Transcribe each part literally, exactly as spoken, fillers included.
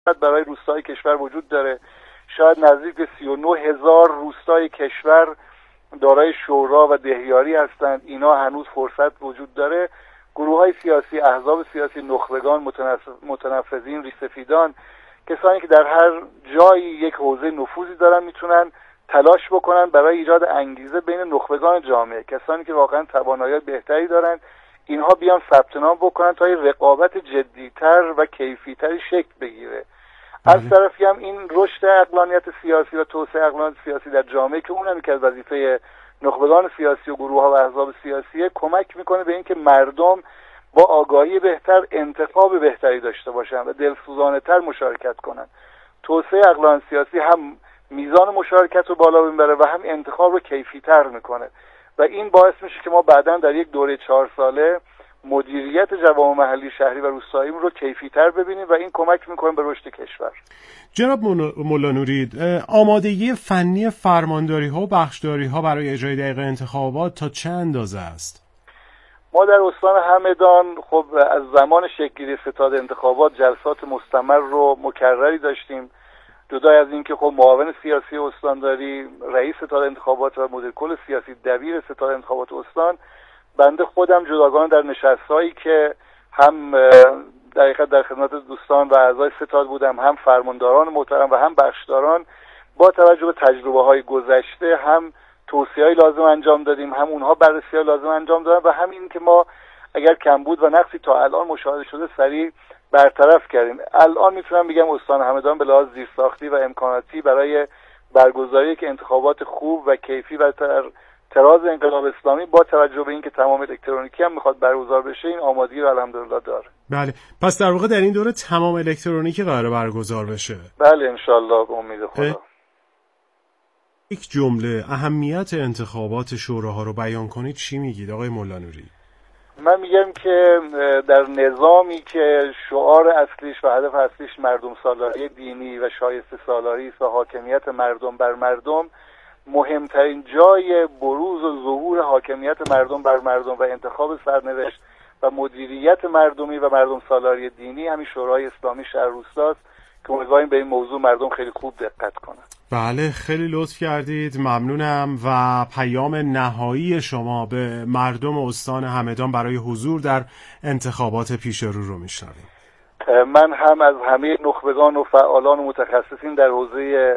برای روستای کشور وجود داره. شاید نزدیک به سی و نه هزار روستای کشور دارای شورا و دهیاری هستند. اینا هنوز فرصت وجود داره. گروه‌های سیاسی، احزاب سیاسی، نخبگان، متنفذین، ریش‌سفیدان، کسانی که در هر جایی یک حوزه نفوذی دارن میتونن تلاش بکنن برای ایجاد انگیزه بین نخبگان جامعه، کسانی که واقعا توانایی بهتری دارن، اینها بیان ثبت نام بکنن تا این رقابت جدی‌تر و کیفی‌تری شکل بگیره. از طرفی هم این رشد عقلانیت سیاسی و توسعه عقلانیت سیاسی در جامعه که اونم یکی از وظیفه نخبگان سیاسی و گروه‌ها و احزاب سیاسی کمک میکنه به اینکه مردم با آگاهی بهتر انتخاب بهتری داشته باشن و دلسوزانه‌تر مشارکت کنن. توسعه عقلانیت سیاسی هم میزان مشارکت رو بالا میبره و هم انتخاب رو کیفی‌تر میکنه و این باعث میشه که ما بعداً در یک دوره چهار ساله مدیریت جوامع محلی، شهری و روستایی رو کیفی‌تر ببینیم و این کمک میکنه به رشد کشور. جناب مولا نوری، آمادگی فنی فرمانداری‌ها و بخشداری‌ها برای اجرای دقیق انتخابات تا چه اندازه است؟ ما در استان همدان خب از زمان شکل‌گیری ستاد انتخابات جلسات مستمر رو مکرری داشتیم. جدا از اینکه خب معاون سیاسی استانداری، رئیس ستاد انتخابات و مدیر کل سیاسی دبیر ستاد انتخابات استان، بنده خودم جداگانه در نشست‌هایی که هم در حقیقت در خدمت دوستان و اعضای ستاد بودم، هم فرمانداران محترم و هم بخشداران، با توجه به تجربه‌های گذشته هم توصیه‌های لازم انجام دادیم، هم اونها بررسی‌های لازم انجام دادن و همین که ما اگر کمبود و نقصی تا الان مشاهده شده سریع برطرف کردیم. الان میتونم بگم استان همدان به لحاظ زیرساختی و امکاناتی برای برگزاری یک انتخابات خوب و کیفی و در تراز انقلاب اسلامی با توجه به اینکه تمام الکترونیکی هم میخواد برگزار بشه این آمادگی رو الحمدلله داره. بله، پس در واقع در این دوره تمام الکترونیکی قراره برگزار بشه. بله انشالله به امید خدا. یک جمله اهمیت انتخابات شوراها رو بیان کنید چی میگید آقای مولا نوری؟ من میگم که در نظامی که شعار اصلیش و هدف اصلیش مردم سالاری دینی و شایسته سالاری است و حاکمیت مردم بر مردم، مهمترین جای بروز و ظهور حاکمیت مردم بر مردم و انتخاب سرنوشت و مدیریت مردمی و مردم سالاری دینی همین شورای اسلامی شهر روستاست که امیدواریم به این موضوع مردم خیلی خوب دقت کنن. بله خیلی لطف کردید، ممنونم. و پیام نهایی شما به مردم استان همدان برای حضور در انتخابات پیش رو رو میشنویم. من هم از همه نخبگان و فعالان و متخصصین در حوزه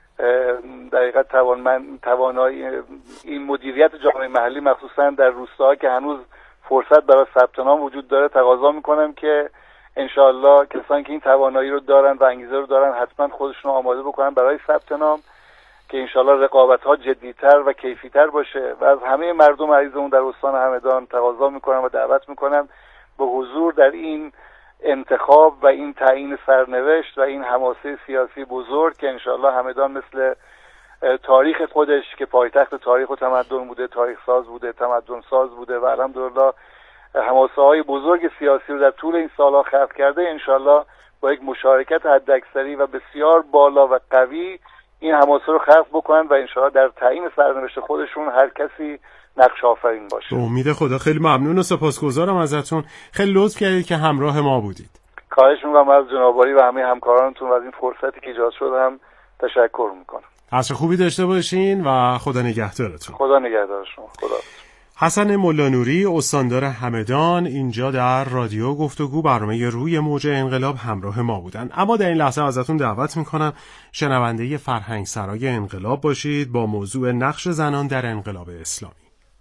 در حقیقت توانمند توانایی این مدیریت جامعه محلی مخصوصا در روستاها که هنوز فرصت برای ثبت نام وجود داره تقاضا میکنم که انشاءالله کسانی که این توانایی رو دارن و انگیزه رو دارن حتما خودشون رو آماده بکنن برای ثبت نام که انشاءالله رقابت‌ها جدی‌تر و کیفی‌تر باشه و از همه مردم عزیزمون در استان همدان تقاضا میکنم و دعوت میکنم به حضور در این انتخاب و این تعیین سرنوشت و این حماسه سیاسی بزرگ که انشاءالله همدان مثل تاریخ خودش که پایتخت تاریخ و تمدن بوده، تاریخ ساز بوده، تمدن ساز بوده و الحمدلله حماسه های بزرگ سیاسی رو در طول این سالها خلق کرده، انشاءالله با یک مشارکت حداکثری و بسیار بالا و قوی این حماسه رو خلق بکنن و انشاءالله در تعیین سرنوشت خودشون هر کسی نقش آفرین باشه. به امید خدا. خیلی ممنون و سپاسگزارم ازتون، خیلی لطف کردید که همراه ما بودید. خواهش می‌کنم از جنابعالی و همه همکارانتون و از این فرصتی که ایجاد شده هم تشکر می‌کنم. عصر خوبی داشته باشین و خدا نگهدارتون. خدا نگهدار شما. خدا. حسن مولا نوری، استاندار همدان، اینجا در رادیو گفتگو برنامه روی موج انقلاب همراه ما بودن. اما در این لحظه ازتون دعوت میکنم شنونده فرهنگ سرای انقلاب باشید با موضوع نقش زنان در انقلاب اسلامی.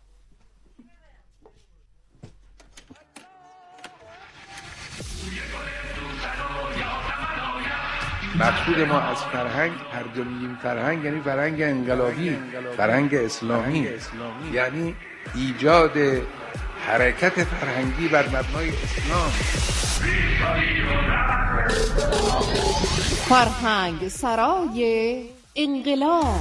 مقصود ما از فرهنگ، هر جا میگیم فرهنگ یعنی فرهنگ انقلابی، فرهنگ اسلامی، یعنی ایجاد حرکت فرهنگی بر مبنای اسلام. فرهنگ سرای انقلاب.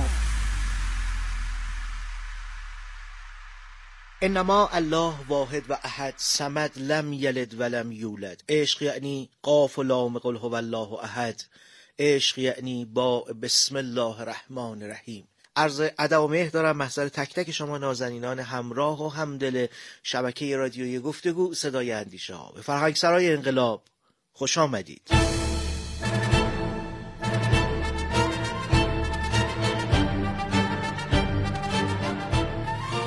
انما الله واحد و احد صمد لم یلد ولم یولد. عشق یعنی قاف و لام قل هو الله احد. عشق یعنی با بسم الله الرحمن الرحیم. عرض ادب و مهر دارم محضر تک تک شما نازنینان همراه و همدل شبکه رادیویی گفتگو صدای اندیشه ها. به فرهنگ سرای انقلاب خوش آمدید.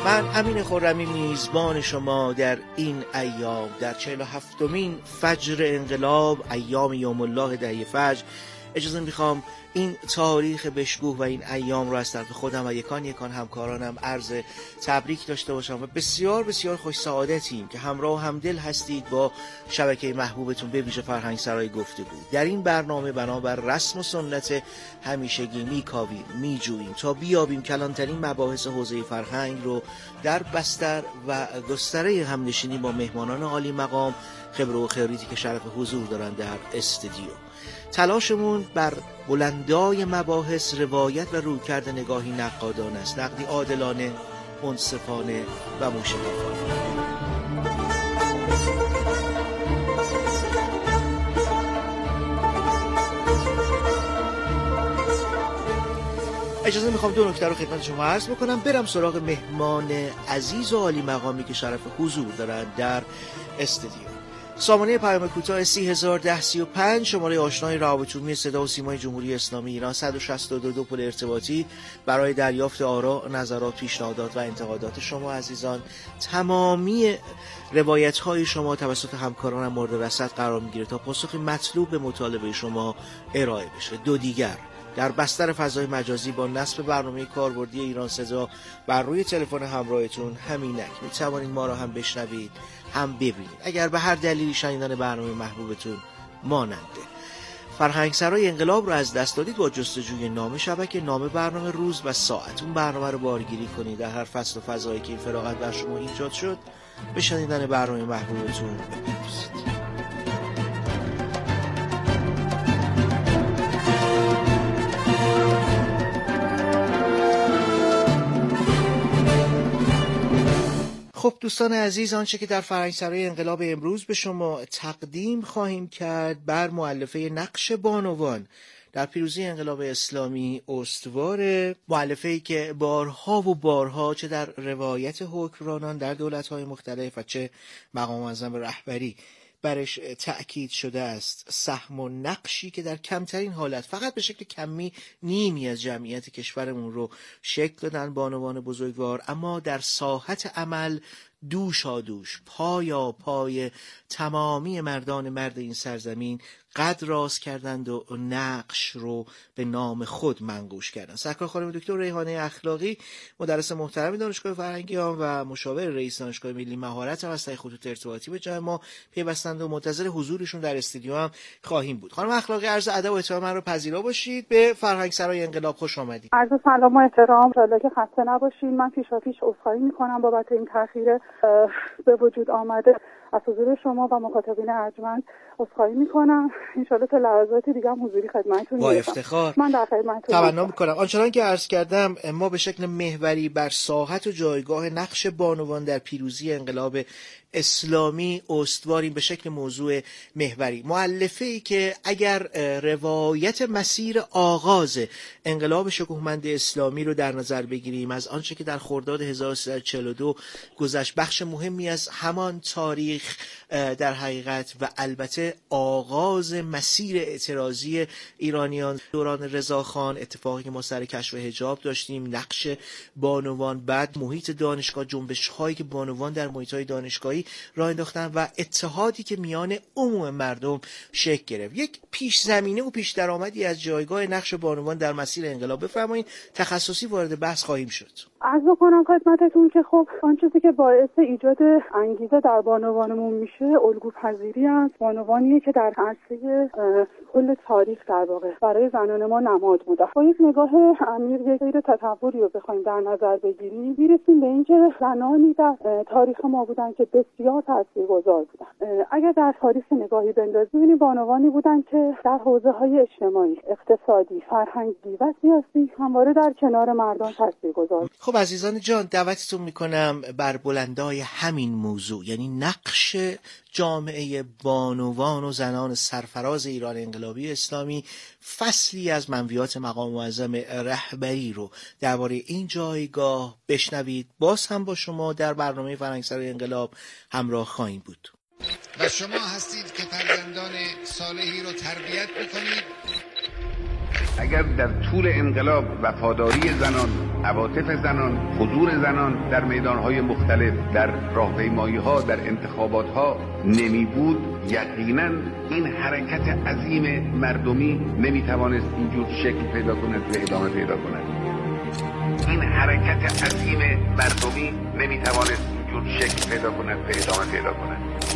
من امین خرمی میزبان شما در این ایام، در چهل و هفتمین فجر انقلاب، ایام یوم الله دهه فجر، اجازه میخوام این تاریخ بشکوه و این ایام رو از طرف خودم و یکان یکان همکارانم عرض تبریک داشته باشم و بسیار بسیار خوش سعادتیم که همراه و همدل هستید با شبکه محبوبتون به ویژه فرهنگ سرای گفتگو. در این برنامه بنابر رسم و سنت همیشگی میکاویم، میجوییم تا بیابیم کلانترین مباحث حوزه فرهنگ رو در بستر و گستره همنشینی با مهمانان عالی مقام، خبره و خبریتی که شرف حضور دارن در استودیو. تلاشمون بر بلندای مباحث روایت و رویکرد نگاهی نقادانه است، نقدی عادلانه، منصفانه و موشکافانه. اجازه میخوام دو نکته رو خدمت شما عرض بکنم، برم سراغ مهمان عزیز و عالی مقامی که شرف حضور دارن در استودیو. سامانه پیام کوتاه سی هزار و ده سی و پنج، شماره آشنای روابط عمومی صدا و سیمای جمهوری اسلامی ایران، صد و شصت و دو پل ارتباطی برای دریافت آرا، نظرات، پیشنهادات و انتقادات شما عزیزان. تمامی روایت‌های شما توسط همکارانم مورد رصد قرار می‌گیره تا پاسخ مطلوب به مطالبه شما ارائه بشه. دو دیگر در بستر فضای مجازی با نصب برنامه کاربردی ایران صدا بر روی تلفن همراهتون همینک می توانید ما را هم بشنوید هم ببینید اگر به هر دلیلی شنیدن برنامه محبوبتون ماننده. فرهنگ سرای انقلاب رو از دست دادید، با جستجوی نام شبکه، نام برنامه، روز و ساعت اون برنامه رو بارگیری کنید در هر فصل و فضایی که این فراغت بر شما ایجاد شد به شنیدن برنامه محبوبتون بپردازید. خب دوستان عزیز، آنچه که در فرهنگ سرای انقلاب امروز به شما تقدیم خواهیم کرد بر مؤلفه نقش بانوان در پیروزی انقلاب اسلامی استوار، مؤلفه‌ای که بارها و بارها چه در روایت حکمرانان در دولت‌های مختلف و چه مقام معظم رهبری برش تأکید شده است. سهم و نقشی که در کمترین حالت، فقط به شکل کمی، نیمی از جمعیت کشورمون رو شکل دادن بانوان بزرگوار، اما در ساحت عمل دوشا دوش، پایا پای تمامی مردان مرد این سرزمین قد راست کردند و نقش رو به نام خود منقوش کردند. سرکار خانم دکتر ریحانه اخلاقی، مدرس محترم دانشگاه فرهنگیان و مشاور رئیس دانشگاه ملی مهارت هم از طریق خطوط ارتباطی به جای ما پیوستند و منتظر حضورشون در استودیو هم خواهیم بود. خانم اخلاقی، عرض ادب و احترام من رو پذیرا باشید. به فرهنگ سرای انقلاب خوش آمدید. عرض سلام و احترام، ان شاءالله که خسته نباشید. من پیشاپیش عذرخواهی می‌کنم بابت این تأخیر به وجود آمده. از حضور شما و مخاطبین ارجمند عذرخواهی میکنم. ان شاءالله تا لحظات دیگه هم حضوری خدمتتون با افتخار من در خدمتتون تمنا میکنم. آنچنان که عرض کردم، ما به شکل محوری بر ساحت و جایگاه نقش بانوان در پیروزی انقلاب اسلامی استواریم، به شکل موضوع محوری. مؤلفه‌ای که اگر روایت مسیر آغاز انقلاب شکوهمند اسلامی رو در نظر بگیریم، از آنچه که در خرداد هزار و سیصد و چهل و دو گذشت، بخش مهمی از همان تاریخ در حقیقت و البته آغاز مسیر اعتراضی ایرانیان دوران رضاخان، اتفاقی که ما سر کشف حجاب داشتیم، نقش بانوان، بعد محیط دانشگاه، جنبش‌هایی که بانوان در محیط‌های دانشگاهی راه انداختن و اتحادی که میان عموم مردم شکل گرفت. یک پیش زمینه و پیش درآمدی از جایگاه نقش بانوان در مسیر انقلاب بفرمایید. تخصصی وارد بحث خواهیم شد. عرض کنم خدمتتون که خب آن چیزی که باعث ایجاد انگیزه در بانوانمون میشه الگوپذیری است. بانوانیه که در عرصه کل تاریخ در واقع برای زنان ما نماد بوده. با یک نگاه عمیق، یک سیر تطوری رو بخوایم در نظر بگیریم، میرسیم به اینکه زنانی در تاریخ ما بودن که بسیار تاثیرگذار بودن. اگر در تاریخ نگاهی بندازیم، ببینیم بانوانی بودن که در حوزه‌های اجتماعی، اقتصادی، فرهنگی و سیاسی همواره در کنار مردان تاثیرگذار بودن. خب عزیزان جان، دعوتتون میکنم بر بلندای همین موضوع، یعنی نقش جامعه بانوان و زنان سرفراز ایران انقلابی اسلامی، فصلی از منویات مقام معظم رهبری رو درباره این جایگاه بشنوید. باز هم با شما در برنامه فرهنگ سرای انقلاب همراه خواهیم بود. و شما هستید که فرزندان صالحی رو تربیت میکنید اگر در طول انقلاب وفاداری زنان، عواطف زنان، حضور زنان در میدانهای مختلف، در راهپیمایی‌ها، در انتخابات‌ها نمی بود، یقیناً این حرکت عظیم مردمی نمی‌توانست اینجور شکل پیدا کند و ادامه پیدا کند. این حرکت عظیم مردمی نمی‌توانست اینجور شکل پیدا کند و ادامه پیدا کند.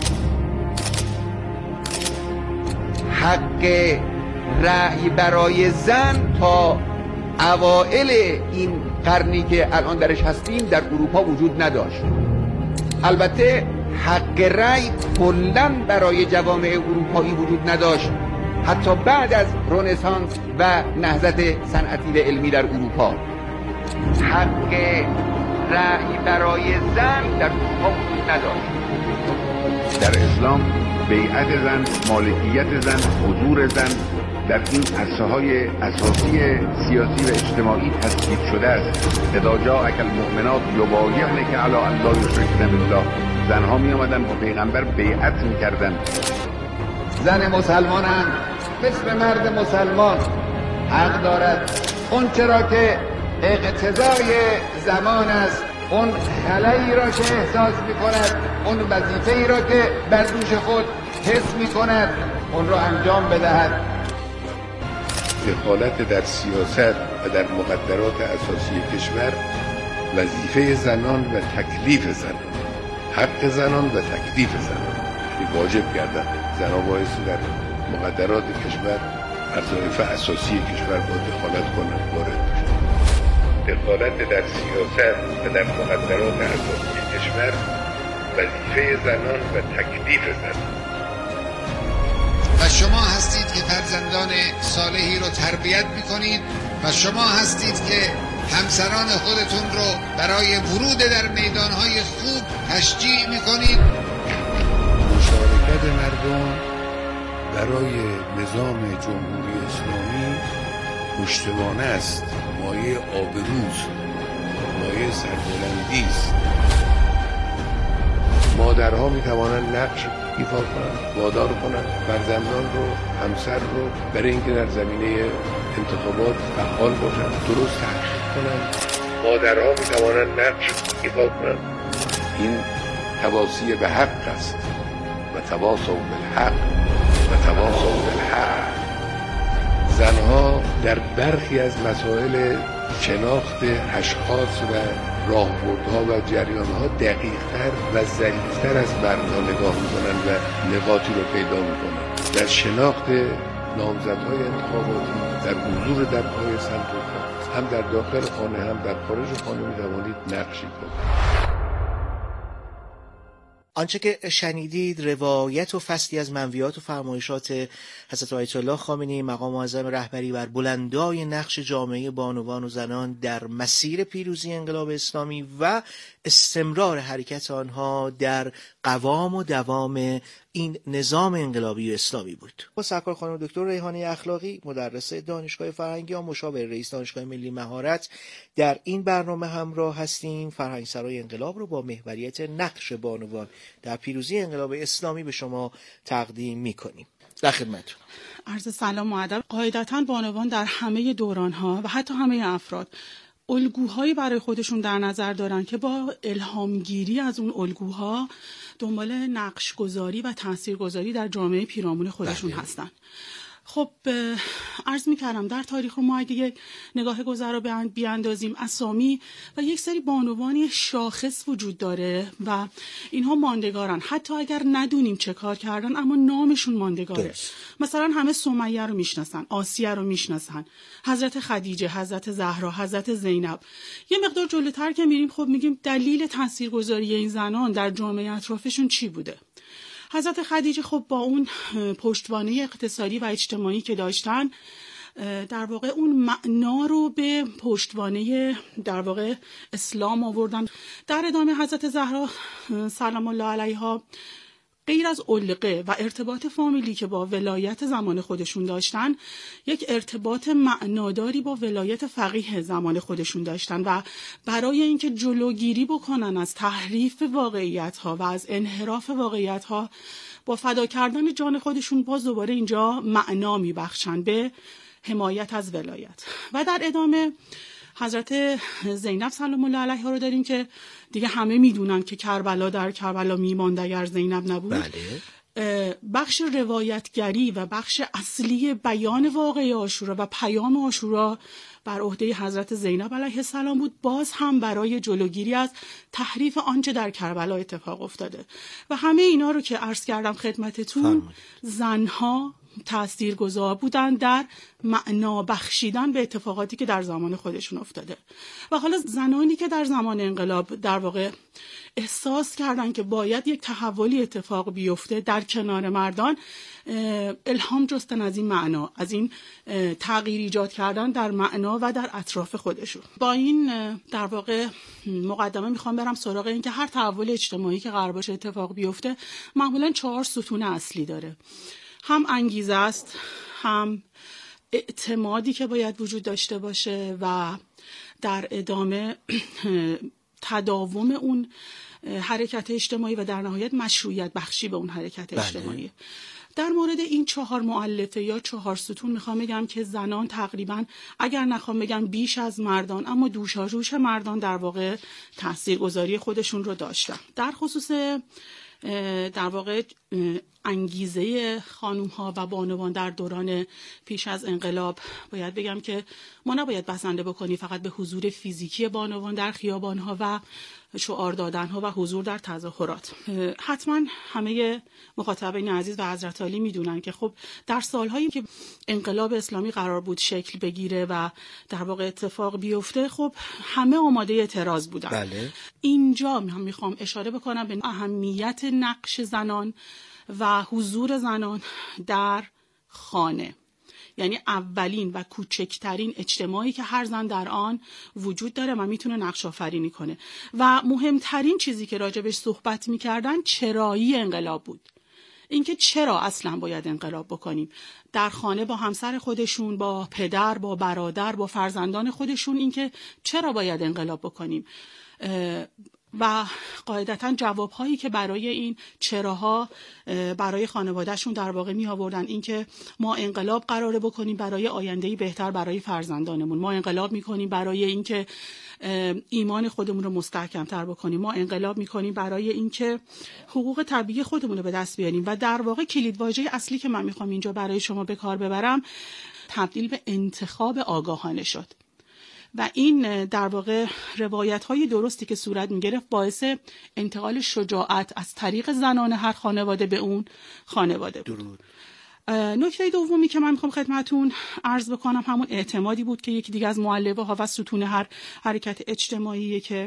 حق رأی برای زن تا اوائل این قرنی که الان درش هستیم در اروپا وجود نداشت. البته حق رأی کلاً برای جوامع اروپایی وجود نداشت حتی بعد از رنسانس و نهضت صنعتی و علمی در اروپا. حق رأی برای زن در اروپا وجود نداشت. در اسلام بیعت زن، مالکیت زن، حضور زن در این عرصه‌های اساسی سیاسی و اجتماعی تثبیت شده است. اذا جاءک المؤمنات یبایعنک علی ان لا یشرکن بالله. زنها می آمدن با پیغمبر بیعت می‌کردند. زن مسلمان هم مثل مرد مسلمان حق دارد اون چرا که اقتضای زمان است، اون خلایی را که احساس می‌کند، اون وظیفه‌ای را که بر دوش خود حس می‌کند، اون را انجام بدهد. دخالت در سیاست و در مقدرات اساسی کشور وظیفه زنان و تکلیف زنان، حق زنان و تکلیف زنان واجب کردن. زنان بایستی در مقدرات کشور وظایف اساسی کشور با دخالت کنند، وارد بشن. دخالت در سیاست و در مقدرات اساسی کشور وظیفه زنان و تکلیف زنان. و شما هستید که فرزندان صالحی رو تربیت میکنید و شما هستید که همسران خودتون رو برای ورود در میدانهای خوب تشجیع میکنید. مشارکت مردم برای نظام جمهوری اسلامی پشتوانه است، مایه آبروست، مایه سربلندی است. مادرها میتوانند نقش ایفا کنند، وادار کنند فرزندان رو، همسر رو برای اینکه در زمینه انتخابات فعال باشند، درست تحقیق کنند. مادرها میتوانند نقش ایفا کنند. این تواصی به حق است و تواصوا بالحق و تواصوا بالحق. زنها در برخی از مسائل شناخت اشخاص و راهبردها و جریانها دقیق‌تر و ظریف‌تر از مردها نگاه می‌کنند و نقاطی رو پیدا می‌کنند. در شناخت نامزدهای انتخاباتی، در حضور در پای صندوق‌ها، هم در داخل خانه هم در خارج خانه می‌توانید نقشی کنید. آنچه که شنیدید روایت و فصلی از منویات و فرمایشات حضرت آیت الله خامنه‌ای مقام معظم رهبری بر بلندای نقش جامعه بانوان و زنان در مسیر پیروزی انقلاب اسلامی و استمرار حرکت آنها در قوام و دوام این نظام انقلابی و اسلامی بود. با سرکار خانم دکتر ریحانه اخلاقی، مدرس دانشگاه فرهنگی و مشاور رئیس دانشگاه ملی مهارت، در این برنامه همراه هستیم. فرهنگسرای انقلاب رو با محوریت نقش بانوان در پیروزی انقلاب اسلامی به شما تقدیم می‌کنیم. در خدمتتون. عرض سلام و ادب. قاعدتاً بانوان در همه دوران‌ها و حتی همه افراد الگوهایی برای خودشون در نظر دارن که با الهامگیری از اون الگوها دنبال نقش گذاری و تأثیر گذاری در جامعه پیرامون خودشون بله. هستن. خب عرض می‌کردم در تاریخ ما اگه یک نگاه گذرا بیاندازیم، اسامی و یک سری بانوانی شاخص وجود داره و اینها ماندگارن، حتی اگر ندونیم چه کار کردن اما نامشون ماندگاره. درست. مثلا همه سمیه رو میشناسن، آسیه رو میشناسن، حضرت خدیجه، حضرت زهرا، حضرت زینب. یه مقدار جلوتر که میریم خب میگیم دلیل تاثیرگذاری این زنان در جامعه اطرافشون چی بوده. حضرت خدیجه خب با اون پشتوانه اقتصادی و اجتماعی که داشتن در واقع اون معنا رو به پشتوانه در واقع اسلام آوردن. در ادامه حضرت زهرا سلام الله علیها غیر از علقه و ارتباط فامیلی که با ولایت زمان خودشون داشتن، یک ارتباط معناداری با ولایت فقیه زمان خودشون داشتن و برای اینکه جلوگیری بکنن از تحریف واقعیت‌ها و از انحراف واقعیت‌ها، با فدا کردن جان خودشون باز دوباره اینجا معنا میبخشن به حمایت از ولایت. و در ادامه حضرت زینب سلام الله علیها رو داریم که دیگه همه میدونن که کربلا در کربلا میماند اگر زینب نبود. بله. بخش روایتگری و بخش اصلی بیان واقعه عاشورا و پیام عاشورا بر عهده حضرت زینب علیه السلام بود، باز هم برای جلوگیری از تحریف آنچه در کربلا اتفاق افتاده. و همه اینا رو که عرض کردم خدمتتون فرمید. زنها تاثیرگذار بودن در معنا بخشیدن به اتفاقاتی که در زمان خودشون افتاده. و حالا زنانی که در زمان انقلاب در واقع احساس کردن که باید یک تحولی اتفاق بیفته در کنار مردان، الهام جستن از این معنا، از این تغییر ایجاد کردن در معنا و در اطراف خودشون. با این در واقع مقدمه میخوام برم سراغ این که هر تحول اجتماعی که قرار باشه اتفاق بیفته معمولاً چهار ستون اصلی داره. هم انگیزه است، هم اعتمادی که باید وجود داشته باشه و در ادامه تداوم اون حرکت اجتماعی و در نهایت مشروعیت بخشی به اون حرکت اجتماعی. بله. در مورد این چهار مؤلفه یا چهار ستون میخوام بگم که زنان تقریبا اگر نخوام بگم بیش از مردان، اما دوشاژوش مردان در واقع تاثیرگذاری خودشون رو داشتن. در خصوص در واقع انگیزه خانوم ها و بانوان در دوران پیش از انقلاب، باید بگم که ما نباید بسنده بکنی فقط به حضور فیزیکی بانوان در خیابان ها و شعار دادن ها و حضور در تظاهرات. حتما همه مخاطبین عزیز و حضرت عالی میدونن که خب در سالهایی که انقلاب اسلامی قرار بود شکل بگیره و در واقع اتفاق بیفته، خب همه آماده اعتراض بودن. بله. اینجا هم میخوام اشاره بکنم به اهمیت نقش زنان و حضور زنان در خانه، یعنی اولین و کوچکترین اجتماعی که هر زن در آن وجود داره و میتونه نقش آفرینی کنه. و مهمترین چیزی که راجبش صحبت میکردن چرایی انقلاب بود. اینکه چرا اصلا باید انقلاب بکنیم. در خانه با همسر خودشون، با پدر، با برادر، با فرزندان خودشون، اینکه چرا باید انقلاب بکنیم. و قاعدتاً جوابهایی که برای این چراها برای خانوادهشون در واقع می آوردن، این که ما انقلاب قراره بکنیم برای آیندهی بهتر برای فرزندانمون، ما انقلاب می کنیم برای این که ایمان خودمون رو مستحکم تر بکنیم، ما انقلاب می کنیم برای این که حقوق طبیعی خودمون رو به دست بیاریم. و در واقع کلیدواژه اصلی که من می خوام اینجا برای شما به کار ببرم تبدیل به انتخاب آگاهانه شد. و این در واقع روایت‌های درستی که صورت می‌گرفت باعث انتقال شجاعت از طریق زنان هر خانواده به اون خانواده بود. درود. نکته دومی که من می‌خوام خدمتتون عرض بکنم همون اعتمادی بود که یکی دیگه از مؤلفه‌ها و ستون هر حرکت اجتماعی که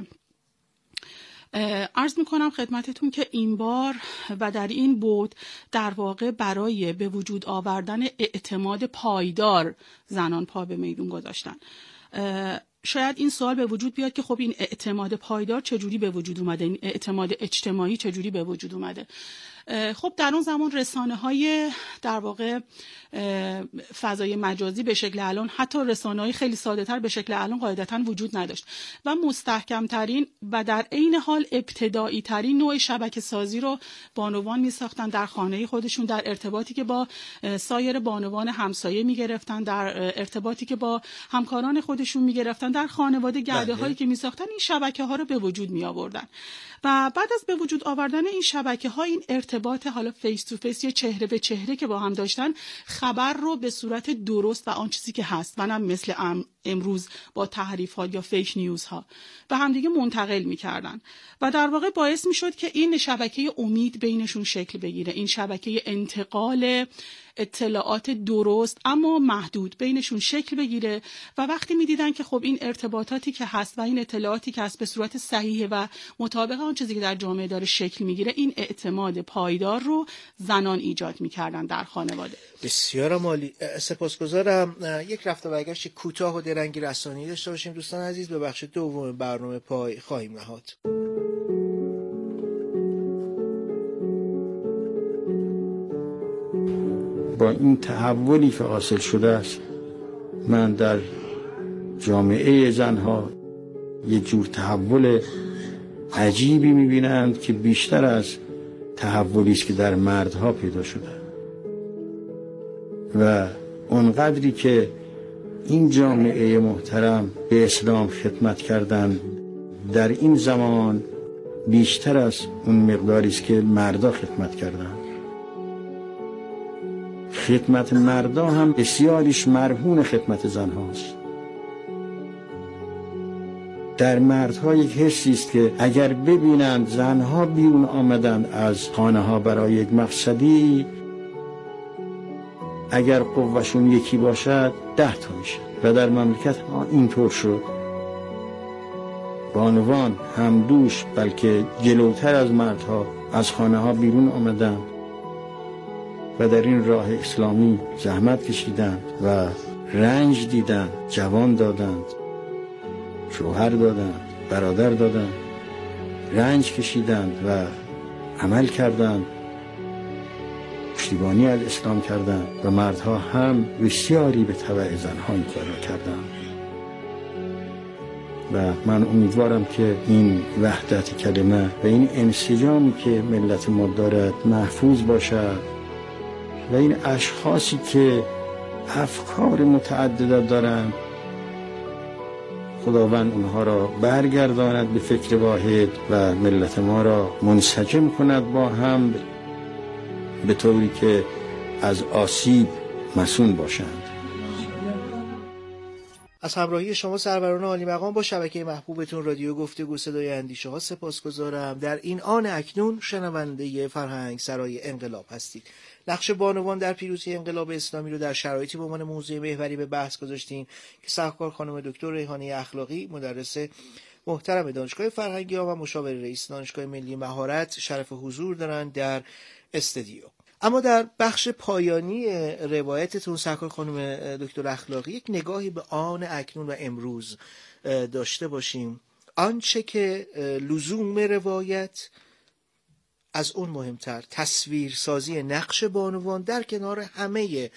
عرض میکنم خدمتتون که این بار و در این بود در واقع برای به وجود آوردن اعتماد پایدار زنان پا به میدون گذاشتن. شاید این سوال به وجود بیاد که خب این اعتماد پایدار چجوری به وجود اومده، این اعتماد اجتماعی چجوری به وجود اومده. خب در اون زمان رسانه های در واقع فضای مجازی به شکل الان، حتی رسانه های خیلی ساده تر به شکل الان قاعدتاً وجود نداشت و مستحکم ترین و در عین حال ابتدایی ترین نوع شبکه سازی رو بانوان می ساختن در خانه خودشون، در ارتباطی که با سایر بانوان همسایه می گرفتن، در ارتباطی که با همکاران خودشون می گرفتن، در خانواده گرده هایی که می ساختن، این شبکه ها رو به وجود می آوردن. و بعد از به وجود آوردن این شبکه ها، این ارتباط حالا فیس تو فیس یا چهره به چهره که با هم داشتن، خبر رو به صورت درست و آن چیزی که هست و نه مثل امروز با تحریف ها یا فیک نیوز ها به هم دیگه منتقل می‌کردن و در واقع باعث می‌شد که این شبکه امید بینشون شکل بگیره، این شبکه انتقال اطلاعات درست اما محدود بینشون شکل بگیره. و وقتی می‌دیدن که خب این ارتباطاتی که هست و این اطلاعاتی که هست به صورت صحیحه و مطابق آن چیزی که در جامعه داره شکل می‌گیره، این اعتماد پایدار رو زنان ایجاد می‌کردن در خانواده. بسیار عالی، سپاسگزارم. یک رفت و برگشت کوتاه و درنگی رسانی داشته باشیم دوستان عزیز، به بخش دوم برنامه پای خواهیم نهاد. با این تحولی که حاصل شده است، من در جامعه زنها یه جور تحول عجیبی می‌بینند که بیشتر از تحولی است که در مردها پیدا شده و اونقدری که این جامعه محترم به اسلام خدمت کردن در این زمان بیشتر از اون مقداری است که مردا خدمت کردن. خدمت مردا هم بسیاریش مرهون خدمت زن هاست. در مردها یک حسی است که اگر ببینند زنها بیرون آمدن از خانه ها برای یک مقصدی، اگر قوهشون یکی باشد ده تا میشه و در مملکت ما اینطور شد. بانوان همدوش بلکه جلوتر از مردها از خانه ها بیرون آمدند و در این راه اسلامی زحمت کشیدند و رنج دیدند، جوان دادند، شوهر دادند، برادر دادند، رنج کشیدند و عمل کردند، پشتیبانی از اسلام کردند و مردها هم بسیاری به تبع زنها این کار را کردند. و من امیدوارم که این وحدت کلمه و این انسجامی که ملت ما دارد محفوظ باشد و این اشخاصی که افکار متعدد دارند خداوند اونها را برگرداند به فکر واحد و ملت ما را منسجم کند با هم به طوری که از آسیب مصون باشند. از همراهی شما سروران عالی مقام با شبکه محبوبتون رادیو گفتگو صدای اندیشه ها سپاسگزارم. در این آن اکنون شنونده فرهنگ سرای انقلاب هستید. نقش بانوان در پیروزی انقلاب اسلامی رو در شرایطی به عنوان موضوع محوری به بحث گذاشتیم که سرکار خانم دکتر ریحانه اخلاقی، مدرس محترم دانشگاه فرهنگی ها و مشاور رئیس دانشگاه ملی مهارت شرف حضور دارند در استودیو. اما در بخش پایانی روایتتون سرکار خانم دکتر اخلاقی یک نگاهی به آن اکنون و امروز داشته باشیم. آنچه که لزوم روایت، از اون مهمتر تصویرسازی نقش بانوان در کنار همه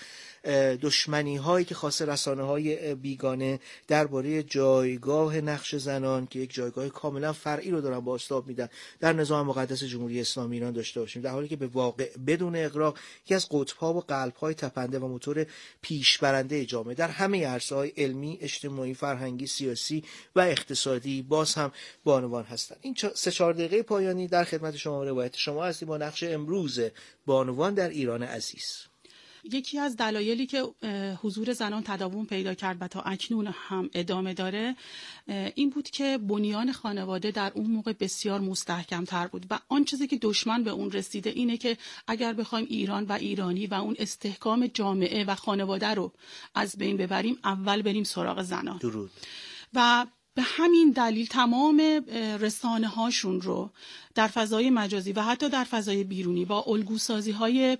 دشمنی هایی که خاص رسانه های بیگانه درباره جایگاه نقش زنان که یک جایگاه کاملا فرعی رو دارن بازتاب میدن در نظام مقدس جمهوری اسلامی ایران داشته باشیم، در حالی که به واقع بدون اغراق یکی از قطب‌ها و قلب‌های تپنده و موتور پیشبرنده جامعه در همه عرصه‌های علمی، اجتماعی، فرهنگی، سیاسی و اقتصادی باز هم بانوان هستند. این سه چهار دقیقه پایانی در خدمت شما روایت شما هستیم با نقش امروز بانوان در ایران عزیز. یکی از دلایلی که حضور زنان تداوم پیدا کرد و تا اکنون هم ادامه داره این بود که بنیان خانواده در اون موقع بسیار مستحکم تر بود و آن چیزی که دشمن به اون رسیده اینه که اگر بخوایم ایران و ایرانی و اون استحکام جامعه و خانواده رو از بین ببریم اول بریم سراغ زنان. درود. و به همین دلیل تمام رسانه هاشون رو در فضای مجازی و حتی در فضای بیرونی با الگوسازی های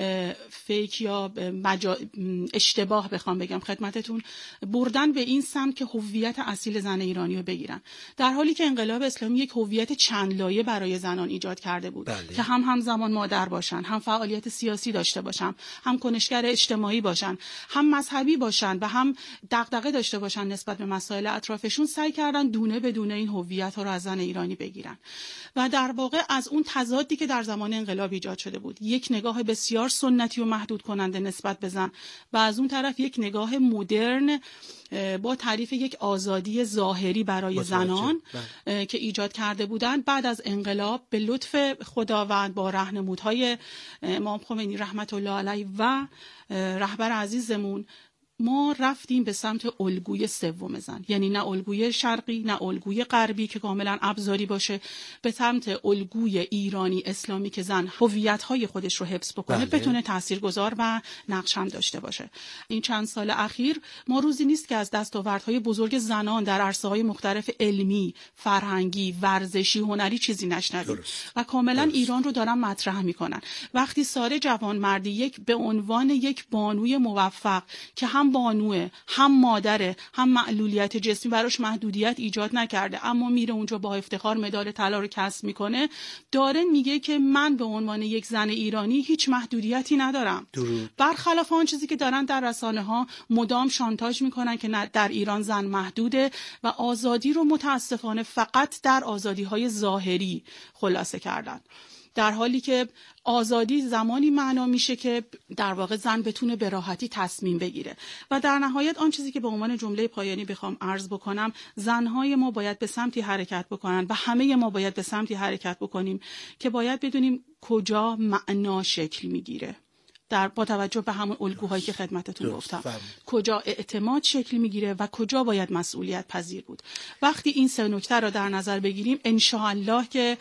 فیک یا مجا... اشتباه بخوام بگم خدمتتون بردن به این سمت که هویت اصیل زن ایرانی رو بگیرن، در حالی که انقلاب اسلامی یک هویت چند لایه برای زنان ایجاد کرده بود. بله. که هم همزمان مادر باشن، هم فعالیت سیاسی داشته باشن، هم کنشگر اجتماعی باشن، هم مذهبی باشن و هم دغدغه داشته باشن نسبت به مسائل اطرافشون. سعی کردن دونه به دونه این هویت ها رو از زن ایرانی بگیرن و در واقع از اون تضادی که در زمان انقلاب ایجاد شده بود، یک نگاه بسیار سنتی و محدود کننده نسبت به زن و از اون طرف یک نگاه مدرن با تعریف یک آزادی ظاهری برای زنان بله. که ایجاد کرده بودند. بعد از انقلاب به لطف خداوند با راهنمودهای امام خمینی رحمت الله علیه و رهبر عزیزمون ما رفتیم به سمت الگوی سوم زن، یعنی نه الگوی شرقی نه الگوی غربی که کاملا ابزاری باشه، به سمت الگوی ایرانی اسلامی که زن هویت‌های خودش رو حفظ بکنه، بله. بتونه تاثیرگذار و نقش هم داشته باشه. این چند سال اخیر ما روزی نیست که از دستاوردهای بزرگ زنان در عرصه‌های مختلف علمی، فرهنگی، ورزشی، هنری چیزی نشنویم و کاملا درست. ایران رو دارن مطرح میکنن. وقتی ساره جوانمردی یک به عنوان یک بانوی موفق که هم بانوه، هم مادره، هم معلولیت جسمی براش محدودیت ایجاد نکرده اما میره اونجا با افتخار مدال طلا رو کسب میکنه، داره میگه که من به عنوان یک زن ایرانی هیچ محدودیتی ندارم. درود. برخلاف آن چیزی که دارن در رسانه ها مدام شانتاژ میکنن که در ایران زن محدوده و آزادی رو متاسفانه فقط در آزادی های ظاهری خلاصه کردن. در حالی که آزادی زمانی معنا میشه که در واقع زن بتونه به راحتی تصمیم بگیره. و در نهایت آن چیزی که به عنوان جمله پایانی بخوام عرض بکنم، زنهای ما باید به سمتی حرکت بکنن و همه ما باید به سمتی حرکت بکنیم که باید بدونیم کجا معنا شکل میگیره، در با توجه به همون الگوهایی که خدمتتون گفتم، کجا اعتماد شکل میگیره و کجا باید مسئولیت پذیر بود. وقتی این سه نکته رو در نظر بگیریم، ان شاء الله که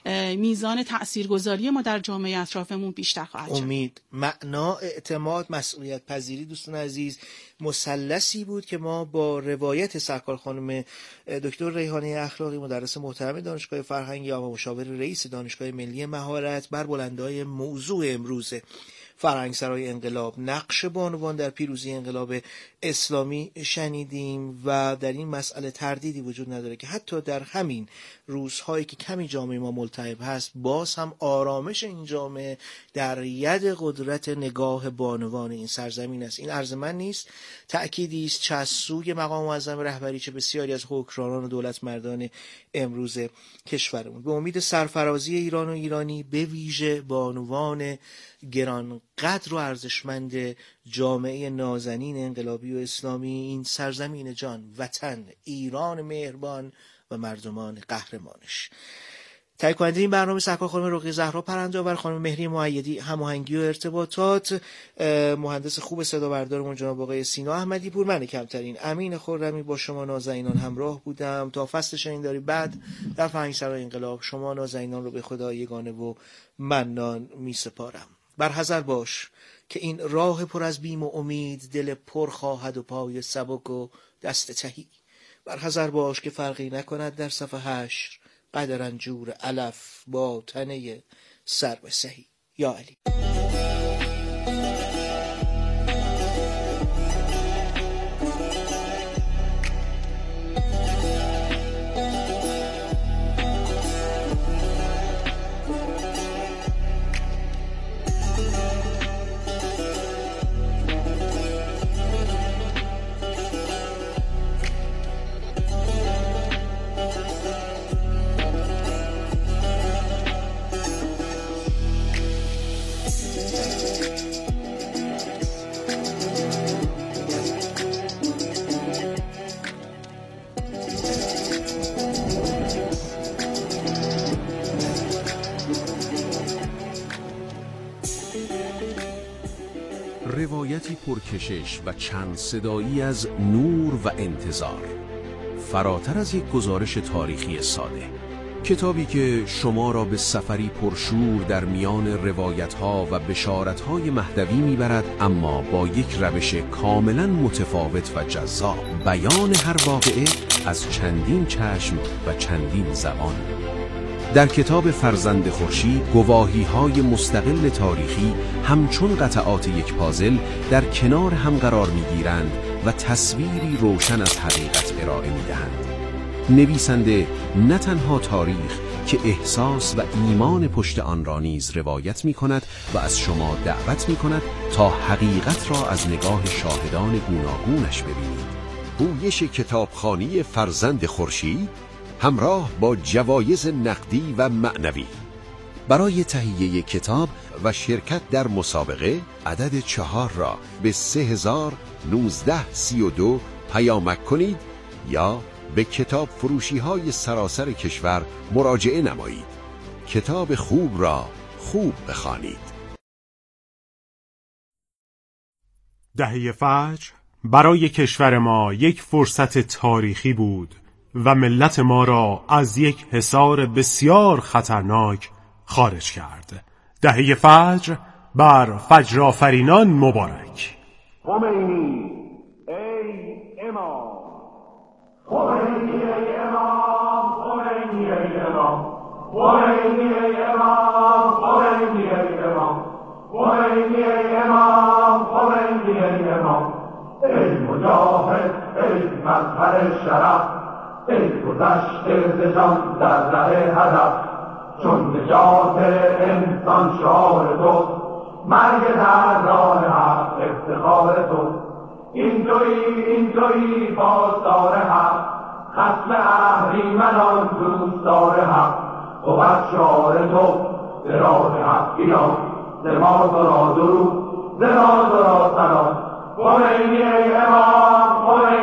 میزان تاثیرگذاری ما در جامعه اطرافمون بیشتر خواهد شد. امید، معنا، اعتماد، مسئولیت پذیری دوستان عزیز مثلثی بود که ما با روایت سرکار خانم دکتر ریحانه اخلاقی، مدرس محترم دانشگاه فرهنگی و مشاور رئیس دانشگاه ملی مهارت، بر بلندای موضوع امروز فرهنگسرای انقلاب، نقش بانوان در پیروزی انقلاب اسلامی شنیدیم و در این مسئله تردیدی وجود نداره که حتی در همین روزهایی که کمی جامعه ما ملتهب هست، باز هم آرامش این جامعه در ید قدرت نگاه بانوان این سرزمین است. این عرض من نیست، تأکیدی است چه از سوی مقام معظم رهبری چه بسیاری از حکمرانان و دولت مردان امروز کشورمون. به امید سرفرازی ایران و ایرانی، به ویژه بانوان گران قدر و ارزشمند جامعه نازنین انقلابی و اسلامی این سرزمین جان، وطن ایران مهربان و مردمان قهرمانش. تهیه کننده این برنامه سرکار خانم رقیه زهرا پرنده‌آور، خانم مهری مؤیدی هماهنگی و ارتباطات، مهندس خوب صدا بردارمون جناب آقای سینا احمدی پور، من کمترین امین خرمی با شما نازنینان همراه بودم تا فصل شنیداری بعد در فرهنگسرای انقلاب. شما نازنینان رو به خدا یگانه و منان می سپارم. برحذر باش که این راه پر از بیم و امید دل پر خواهد و پای سبک و دست تهی. برحذر باش که فرقی نکند در صف حشر قد رنجور علف با تنه سر به سهی. یا علی. روایتی پرکشش و چند صدایی از نور و انتظار، فراتر از یک گزارش تاریخی ساده. کتابی که شما را به سفری پرشور در میان روایت‌ها و بشارت‌های مهدوی می‌برد، اما با یک روش کاملاً متفاوت و جذاب. بیان هر واقعه از چندین چشم و چندین زبان. در کتاب فرزند خورشید گواهی‌های مستقل تاریخی همچون قطعات یک پازل در کنار هم قرار می‌گیرند و تصویری روشن از حقیقت ارائه می‌دهند. نویسنده نه تنها تاریخ که احساس و ایمان پشت آن را نیز روایت می‌کند و از شما دعوت می‌کند تا حقیقت را از نگاه شاهدان گوناگونش ببینید. پویش کتابخوانی فرزند خورشید همراه با جوایز نقدی و معنوی. برای تهیه کتاب و شرکت در مسابقه عدد چهار را به سه هزار نوزده سی و دو پیامک کنید یا به کتاب فروشی های سراسر کشور مراجعه نمایید. کتاب خوب را خوب بخوانید. دهه فجر برای کشور ما یک فرصت تاریخی بود و ملت ما را از یک حصار بسیار خطرناک خارج کرد. دهه فجر بر فجر آفرینان مبارک. خمینی ای امام، خمینی ای امام، خمینی ای امام، خمینی ای امام، خمینی ای امام، خمینی ای امام، خمینی ای امام، ای مجاهد، ای مظهر شرف، ای گذشته ز جان در ره هدف، چون نجات انسان شعار تو، مرگ در راه حق افتخار تو، این تویی این تویی بازدار حق، خصم اهریمنان دوستدار حق، بود شعار تو به راه حق بیار ز ما تو را درود ز ما تو را سلام خمینی ای امام خمینی